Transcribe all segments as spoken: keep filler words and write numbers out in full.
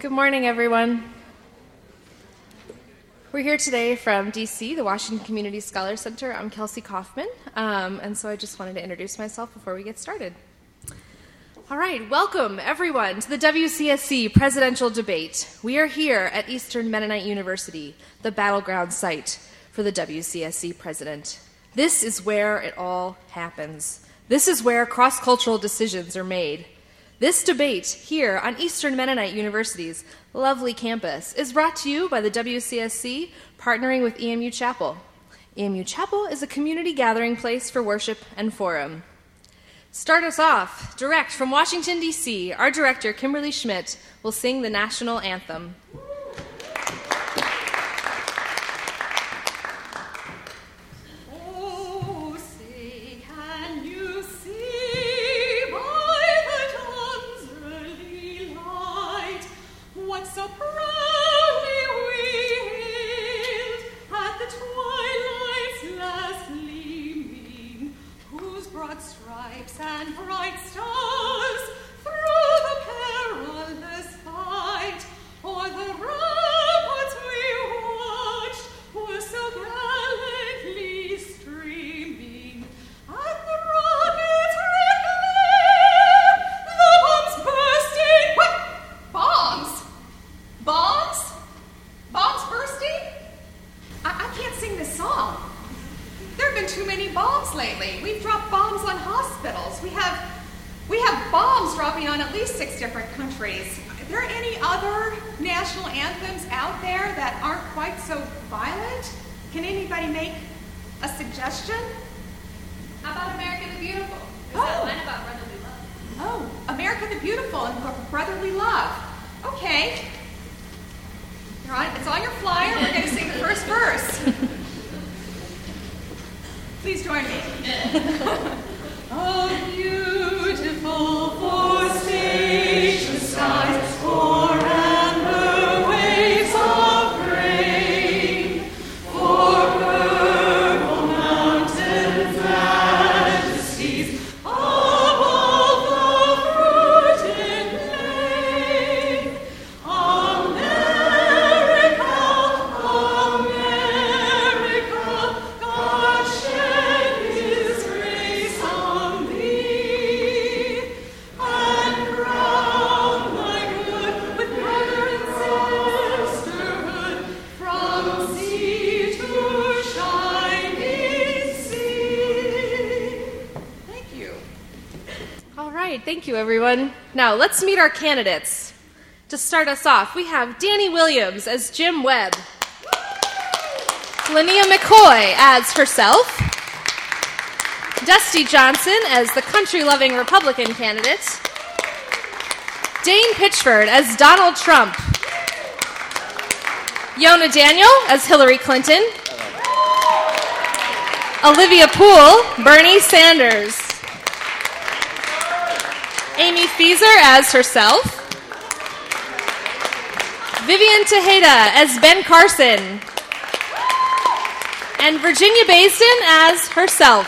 Good morning, everyone. We're here today from D C, the Washington Community Scholar Center. I'm Kelsey Kaufman, um, and so I just wanted to introduce myself before we get started. All right, welcome, everyone, to the W C S C Presidential Debate. We are here at Eastern Mennonite University, the battleground site for the W C S C president. This is where it all happens. This is where cross-cultural decisions are made. This debate here on Eastern Mennonite University's lovely campus is brought to you by the W C S C, partnering with E M U Chapel. E M U Chapel is a community gathering place for worship and forum. Start us off, direct from Washington, D C, our director, Kimberly Schmidt, will sing the national anthem. And bright stars through the perilous fight, o'er the ramparts we watched were so gallantly streaming, and the rockets reclaim, the bombs bursting. What? Bombs? Bombs? Bombs bursting? I, I can't sing this song. There have been too many bombs lately. We've dropped bombs on hospitals. We have we have bombs dropping on at least six different countries. Are there any other national anthems out there that aren't quite so violent? Can anybody make a suggestion? How about America the Beautiful? There's Oh. that line about brotherly love. Oh, America the Beautiful and brotherly love. Okay. You're on, it's on your flyer. We're going to sing the first verse. Please join me. Oh, beautiful for spacious skies, for amber waves of grain, for purple mountains, majesties, above the fruited plain. America, America, God shed His grace on thee, and crown thy good with brother and sisterhood, from sea to shining sea. Thank you. All right, thank you, everyone. Now, let's meet our candidates. To start us off, we have Danny Williams as Jim Webb, Linnea McCoy as herself, Dusty Johnson as the country-loving Republican candidate, Dane Pitchford as Donald Trump, Yona Daniel as Hillary Clinton, Olivia Poole, Bernie Sanders, Amy Feaser as herself, Vivian Tejeda as Ben Carson, and Virginia Basin as herself.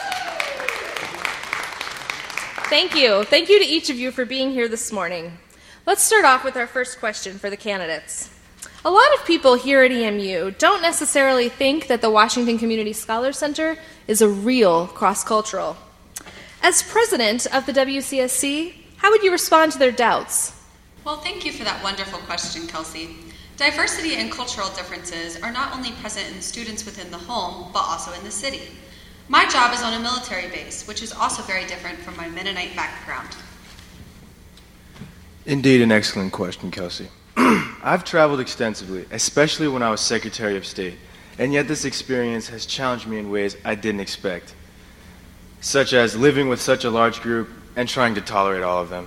Thank you. Thank you to each of you for being here this morning. Let's start off with our first question for the candidates. A lot of people here at E M U don't necessarily think that the Washington Community Scholar Center is a real cross-cultural. As president of the W C S C, how would you respond to their doubts? Well, thank you for that wonderful question, Kelsey. Diversity and cultural differences are not only present in students within the home, but also in the city. My job is on a military base, which is also very different from my Mennonite background. Indeed, an excellent question, Kelsey. I've traveled extensively, especially when I was Secretary of State, and yet this experience has challenged me in ways I didn't expect, such as living with such a large group and trying to tolerate all of them.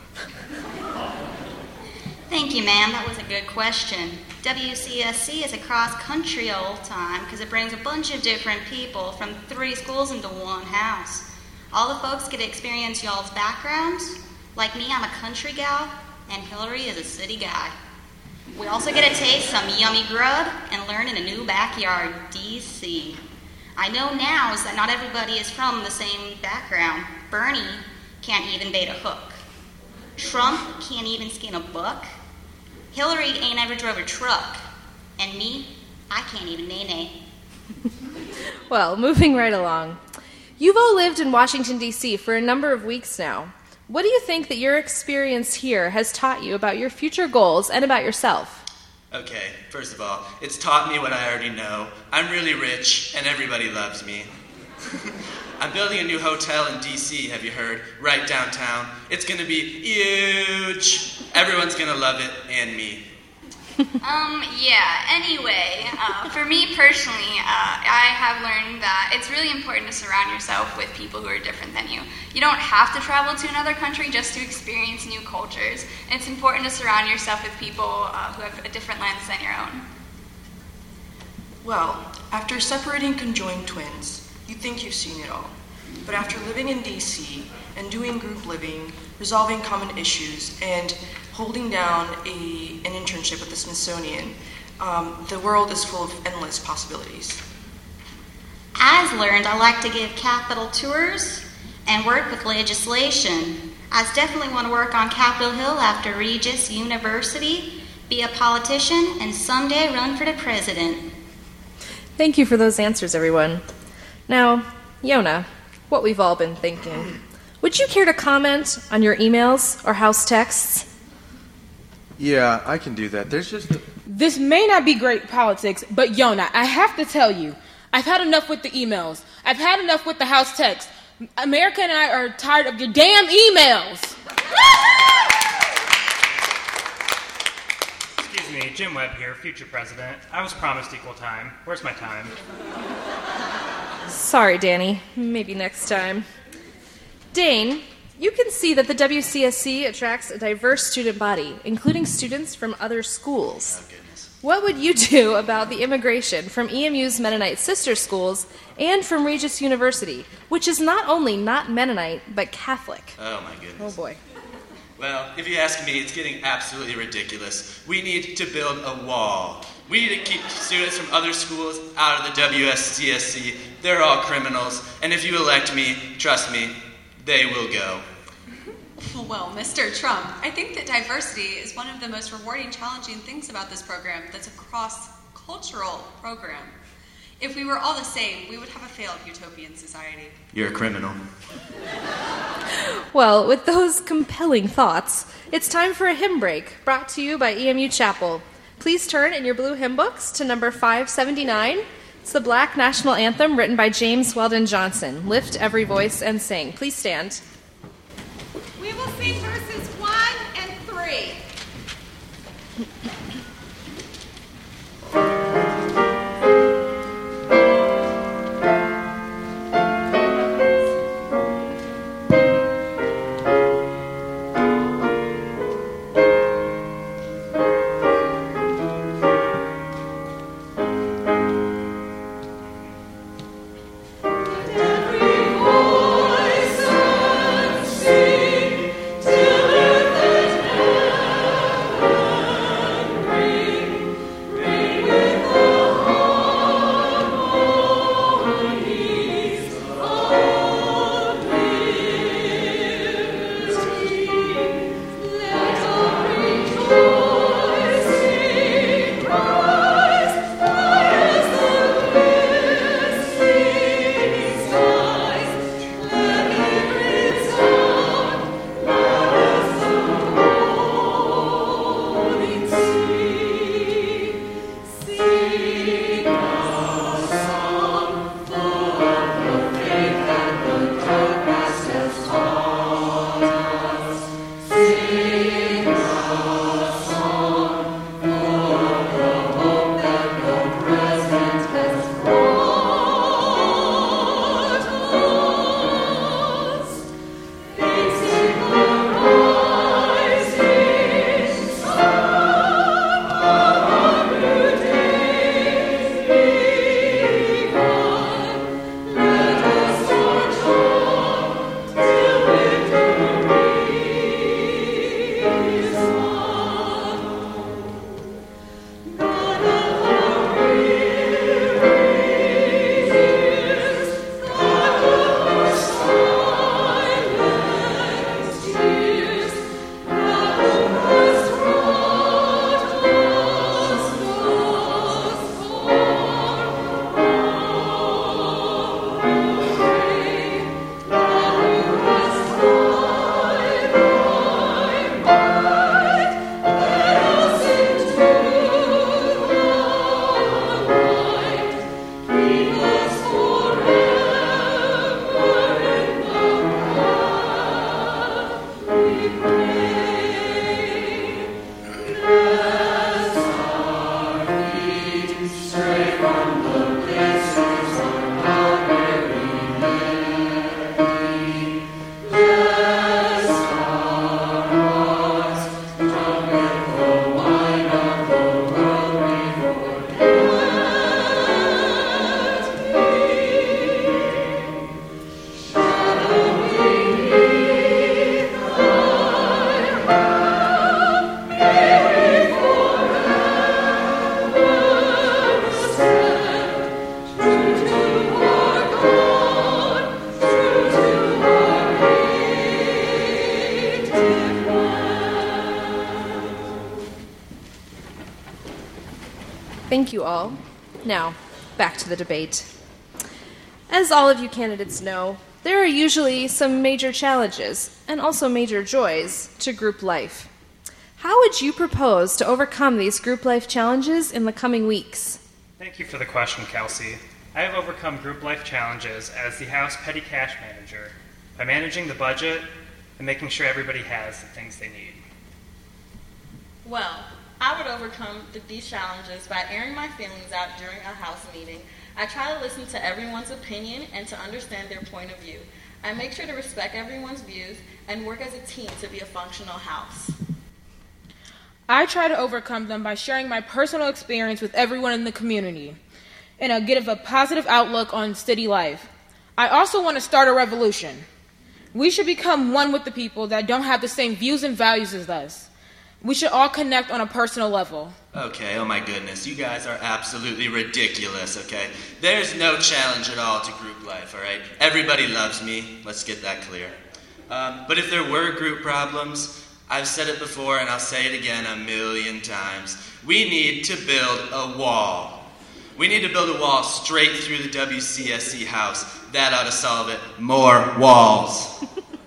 Thank you, ma'am. That was a good question. W C S C is a cross-country old time because it brings a bunch of different people from three schools into one house. All the folks get to experience y'all's backgrounds. Like me, I'm a country gal, and Hillary is a city guy. We also get to taste some yummy grub and learn in a new backyard, D C. I know now is that not everybody is from the same background. Bernie can't even bait a hook. Trump can't even skin a buck. Hillary ain't ever drove a truck. And me, I can't even nay-nay. Well, moving right along. You've all lived in Washington, D C for a number of weeks now. What do you think that your experience here has taught you about your future goals and about yourself? Okay, first of all, it's taught me what I already know. I'm really rich, and everybody loves me. I'm building a new hotel in D C, have you heard? Right downtown. It's gonna be huge. Everyone's gonna love it, and me. Um, yeah, anyway, uh, for me personally, uh, I have learned that it's really important to surround yourself with people who are different than you. You don't have to travel to another country just to experience new cultures. It's important to surround yourself with people uh, who have a different lens than your own. Well, after separating conjoined twins, you think you've seen it all. But after living in D C and doing group living, resolving common issues, and holding down a, an internship at the Smithsonian, um, the world is full of endless possibilities. As learned, I like to give Capitol tours and work with legislation. I definitely want to work on Capitol Hill after Regis University, be a politician, and someday run for the president. Thank you for those answers, everyone. Now, Yona, what we've all been thinking. Would you care to comment on your emails or house texts? Yeah, I can do that. There's just a... This may not be great politics, but Yona, I have to tell you, I've had enough with the emails. I've had enough with the house text. America and I are tired of your damn emails. Excuse me, Jim Webb here, future president. I was promised equal time. Where's my time? Sorry, Danny. Maybe next time. Dane, you can see that the W C S C attracts a diverse student body, including students from other schools. Oh, goodness. What would you do about the immigration from E M U's Mennonite sister schools and from Regis University, which is not only not Mennonite, but Catholic? Oh, my goodness. Oh, boy. Well, if you ask me, it's getting absolutely ridiculous. We need to build a wall. We need to keep students from other schools out of the W C S C. They're all criminals, and if you elect me, trust me, they will go. Well, Mister Trump, I think that diversity is one of the most rewarding, challenging things about this program that's a cross-cultural program. If we were all the same, we would have a failed utopian society. You're a criminal. Well, with those compelling thoughts, it's time for a hymn break, brought to you by E M U Chapel. Please turn in your blue hymn books to number five seventy-nine. It's the Black National Anthem written by James Weldon Johnson. Lift every voice and sing. Please stand. We will sing verses one and three. Till earth and heaven Thank you all. Now, back to the debate. As all of you candidates know, there are usually some major challenges and also major joys to group life. How would you propose to overcome these group life challenges in the coming weeks? Thank you for the question, Kelsey. I have overcome group life challenges as the House Petty Cash Manager by managing the budget and making sure everybody has the things they need. Well, I would overcome the, these challenges by airing my feelings out during a House meeting. I try to listen to everyone's opinion and to understand their point of view. I make sure to respect everyone's views and work as a team to be a functional House. I try to overcome them by sharing my personal experience with everyone in the community and I give a positive outlook on city life. I also want to start a revolution. We should become one with the people that don't have the same views and values as us. We should all connect on a personal level. Okay, oh my goodness, you guys are absolutely ridiculous, okay? There's no challenge at all to group life, all right? Everybody loves me, let's get that clear. Um, but if there were group problems, I've said it before and I'll say it again a million times. We need to build a wall. We need to build a wall straight through the W C S C house. That ought to solve it. More walls.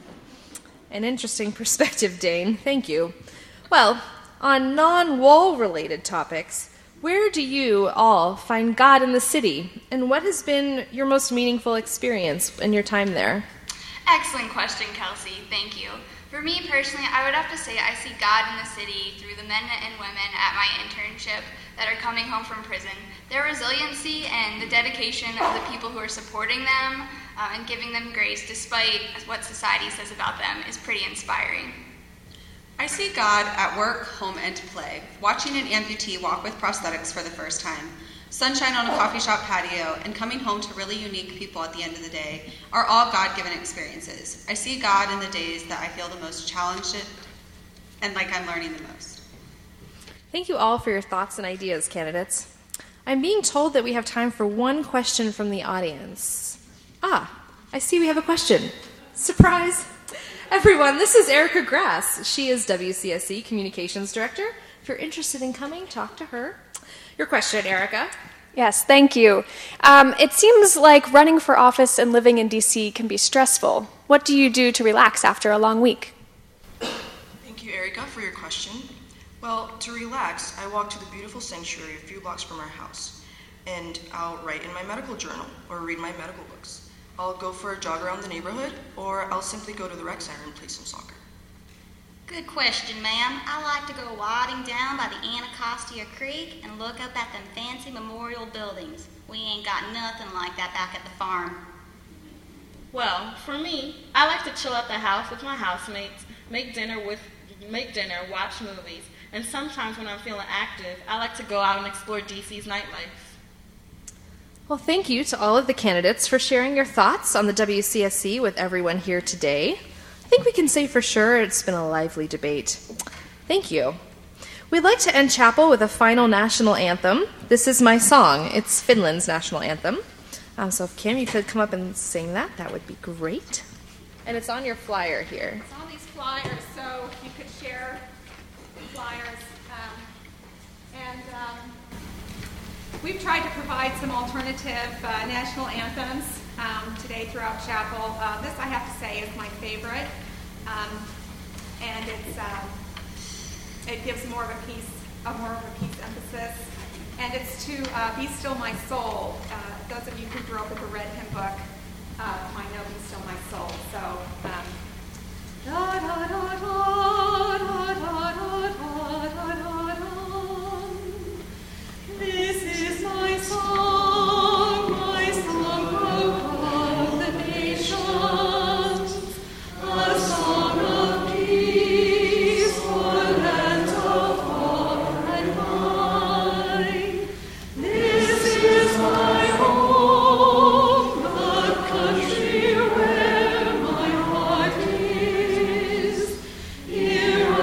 An interesting perspective, Dane. Thank you. Well, on non-wall related topics, where do you all find God in the city, and what has been your most meaningful experience in your time there? Excellent question, Kelsey. Thank you. For me personally, I would have to say I see God in the city through the men and women at my internship that are coming home from prison. Their resiliency and the dedication of the people who are supporting them uh, and giving them grace despite what society says about them is pretty inspiring. I see God at work, home, and play, watching an amputee walk with prosthetics for the first time, sunshine on a coffee shop patio, and coming home to really unique people at the end of the day are all God-given experiences. I see God in the days that I feel the most challenged and like I'm learning the most. Thank you all for your thoughts and ideas, candidates. I'm being told that we have time for one question from the audience. Ah, I see we have a question. Surprise! Everyone, this is Erica Grass. She is W C S C Communications Director. If you're interested in coming, talk to her. Your question, Erica. Yes, thank you. Um, it seems like running for office and living in D C can be stressful. What do you do to relax after a long week? Thank you, Erica, for your question. Well, to relax, I walk to the beautiful sanctuary a few blocks from our house, and I'll write in my medical journal or read my medical books. I'll go for a jog around the neighborhood, or I'll simply go to the rec center and play some soccer. Good question, ma'am. I like to go wading down by the Anacostia Creek and look up at them fancy memorial buildings. We ain't got nothing like that back at the farm. Well, for me, I like to chill at the house with my housemates, make dinner with, make dinner, watch movies, and sometimes when I'm feeling active, I like to go out and explore D C's nightlife. Well, thank you to all of the candidates for sharing your thoughts on the W C S C with everyone here today. I think we can say for sure it's been a lively debate. Thank you. We'd like to end chapel with a final national anthem. This is my song. It's Finland's national anthem. Um, so if Kim, you could come up and sing that, that would be great. And it's on your flyer here. It's on these flyers, so you could share the flyers. Um, and um, we've tried to provide some alternative uh, national anthems um, today throughout chapel. Uh, this, I have to say, is my favorite. Um, and it's um, it gives more of a peace, a more of a peace emphasis. And it's to uh, Be Still My Soul. Uh, those of you who grew up with the Red Hymn Book uh, might know Be Still My Soul. So, um, da da da da da da da da da da. This is my song, my song of the nations, a song of peace for lands of far and wide. This is my home, the country where my heart is. Here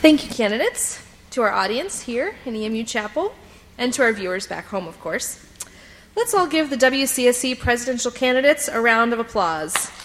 Thank you, candidates, to our audience here in E M U Chapel, and to our viewers back home, of course. Let's all give the W C S C presidential candidates a round of applause.